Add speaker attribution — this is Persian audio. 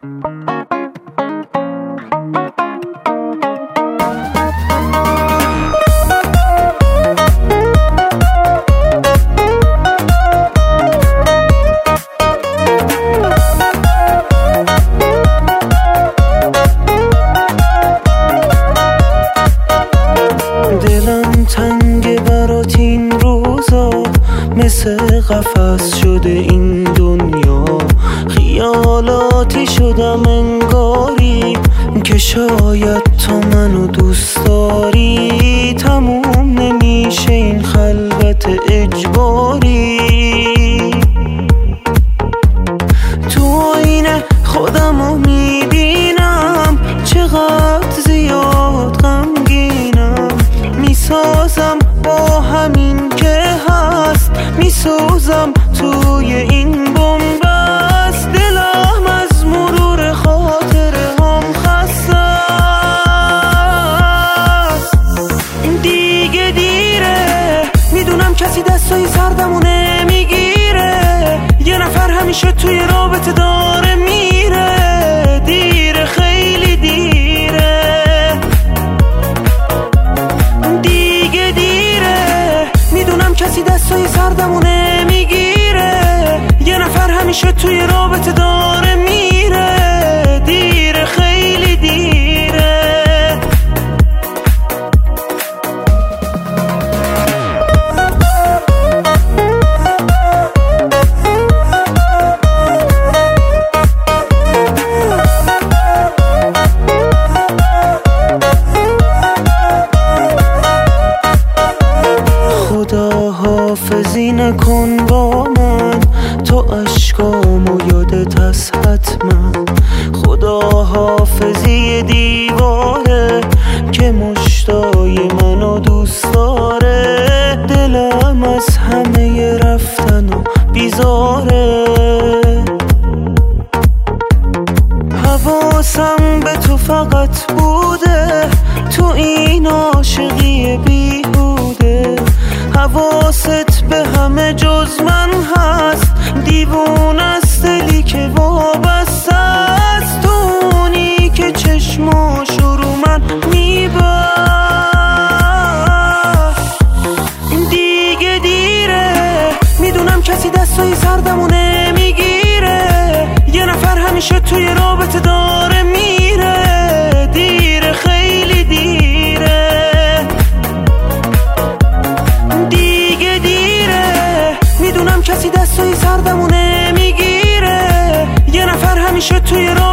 Speaker 1: دلم تنگ برات این روزا، مثل قفس شده این دنیا. خیالاتی شدم انگاری که شاید تو منو دوست داری. تموم نمیشه این خلوت اجباری. تو آینه خودمو میبینم، چقدر زیاد غمگینم. میسازم با همین که هست، میسوزم توی این بنبست. دلم از مرور خاطره هم خسته است. دیگه دیره، میدونم کسی دستای سردمو نمیگیره. یه نفر همیشه توی رابطه داره میره. دیره، خیلی دیره. دیگه دیره، میدونم کسی دستای سردمو نمیگیره. یه نفر همیشه توی رابطه داره میره. دیره، خیلی دیره. خدا حافظی نکن با من، تو اشکامو یادت هست حتما. خدا حافظی دیواره که مشتای منو دوست داره. دلم از همه رفتن و بیزاره. حواسم به تو فقط بوده، تو این عاشقی بیهوده. حواست به همه جز من هست، دیوون است دلی که وابسته است. تو اونی که چشماشو رو من میبست. دیگه دیره، میدونم کسی دستای سردمو نمیگیره. یه نفر همیشه توی رابطه داره میره. دیره، خیلی دیره. دیگه دیره، میدونم کسی دستای سردمو نمیگیره. یه نفر همیشه توی